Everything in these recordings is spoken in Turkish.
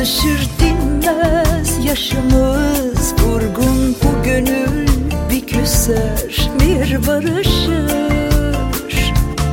alışır dinmez yaşımız vurgun, bu gönül bir küser bir barışır.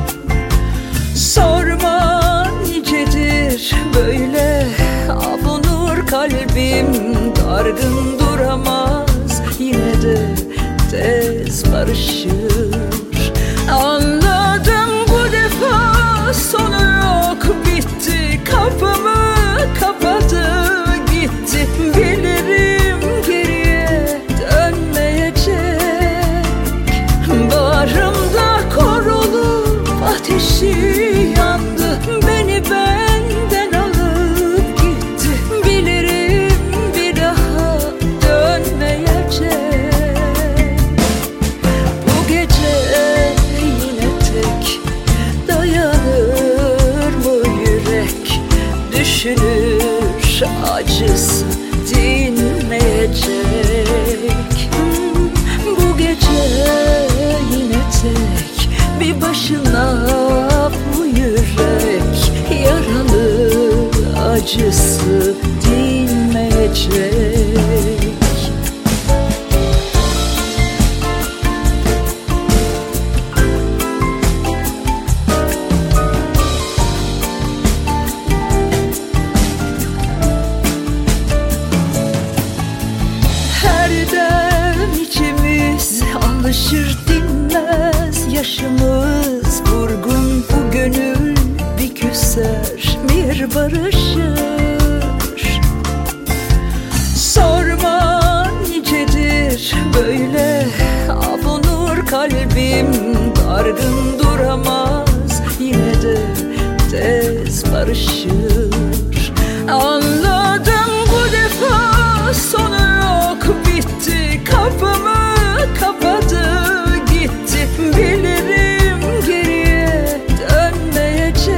Sorma nicedir böyle avunur kalbim, dargın duramaz yine de tez barışır. Anladım bu defa sonu yok, bitti, kapımı kapadı gitti. Bilirim geriye dönmeyecek, bağrımda korulup ateşi yandı, beni benden alıp gitti. Bilirim bir daha dönmeyecek. Bu gece yine tek dayanır mı yürek, düşünür acısı dinmeyecek. Bu gece yine tek bir başına bu yürek, yaralı acısı dinmeyecek. Alışır dinmez yaşımız vurgun, bu gönül bir küser bir barışır. Sorma nicedir böyle avunur kalbim, dargın duramaz yine de tez barışır. Anladım bu defa sonu yok, bitti, kapımı kapadı gitti. Bilirim geriye dönmeyecek,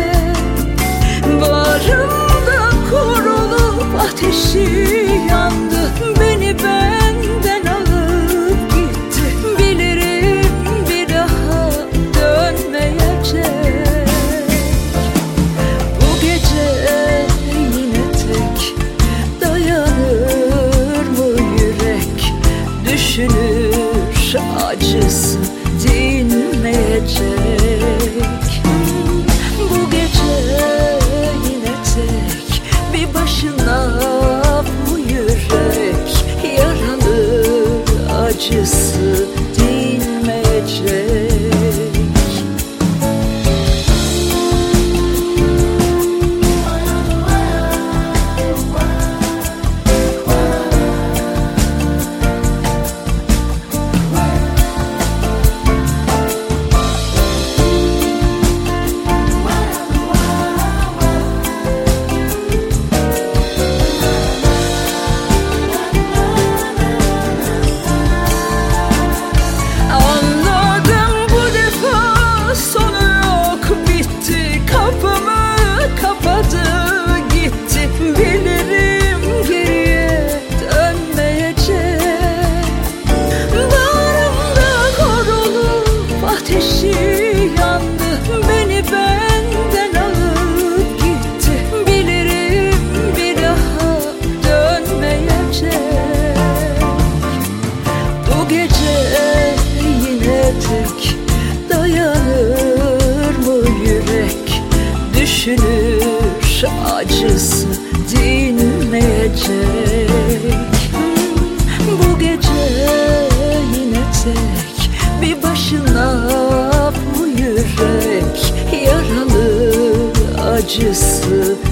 bağrımda korulup ateşi yandı, beni benden alıp gitti. Bilirim bir daha dönmeyecek. Bu gece yine tek dayanır mı yürek, düşünür acısı dinmeyecek. Bu gece yine tek bir başına bu yürek, yaralı acısı dinmeyecek. Dayanır mı yürek, düşünür acısı dinmeyecek. Bu gece yine tek bir başına bu yürek, yaralı acısı